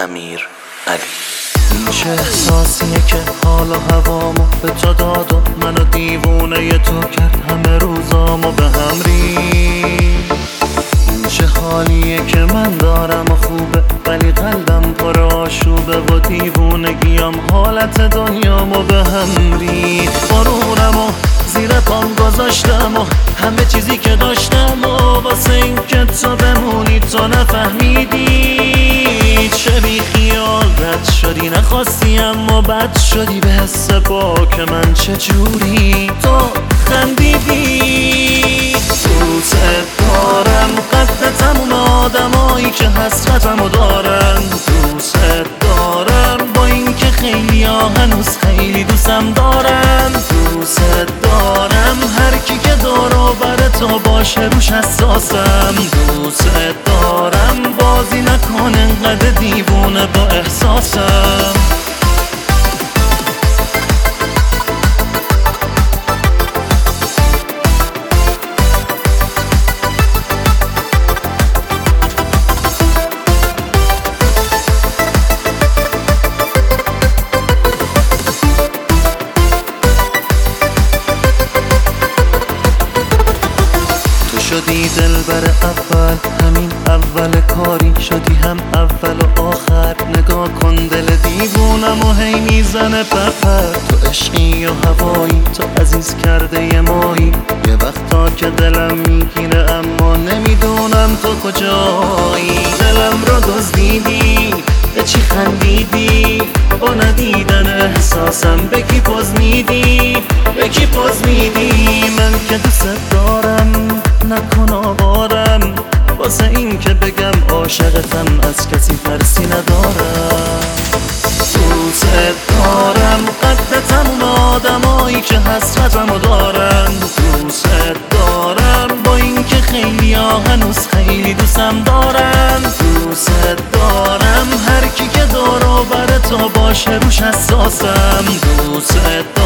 امیر علی. این چه احساسیه که حال و هوامو به تو داد و منو دیوونه تو کرد، همه روزامو به هم ریخت. این چه حالیه که من دارم و خوبه ولی قلبم پر آشوبه و دیوونگیم حالت دنیامو به هم ریخت. غرورم و زیر پام گذاشتم و همه چیزی که داشتم و واسه این که تو بمونی تو نفهمیدی. چه بی خیال رد شدی، نخواستی اما بد شدی، به حس پاک من چجوری تو خندیدی. دوست دارم قد تموم آدمایی که حسرتمو دارن، دوست دارم با این که خیلی هنوز خیلی دوستم دارن، دوست دارم هر کی که دور و بر تو باشه روش حساسم، دوست دارم بازی نکن انقدر دیوونه با احساسم. شدی دلبر اول، همین اول کاری شدی هم اول و آخر. نگاه کن دل دیوونم و هی میزنه پرپر. تو عشقی و هوایی، تو عزیز کرده یه مایی. یه وقتا که دلم میگیره اما نمیدونم تو کجایی. دلم رو دزدیدی، به چی خندیدی؟ با ندیدن احساسم به کی پوز میدی؟ به کی پوز میدی؟ من که دوست دارم نکن آوارم، واسه این که بگم عاشقتم از کسی ترسی ندارم. دوست دارم قد تموم آدمایی که حسرتمو دارن، دوست دارم با این که خیلی هنوز خیلی دوستم دارن، دوست دارم هر کی که دور و بر تو باشه روش حساسم، دوست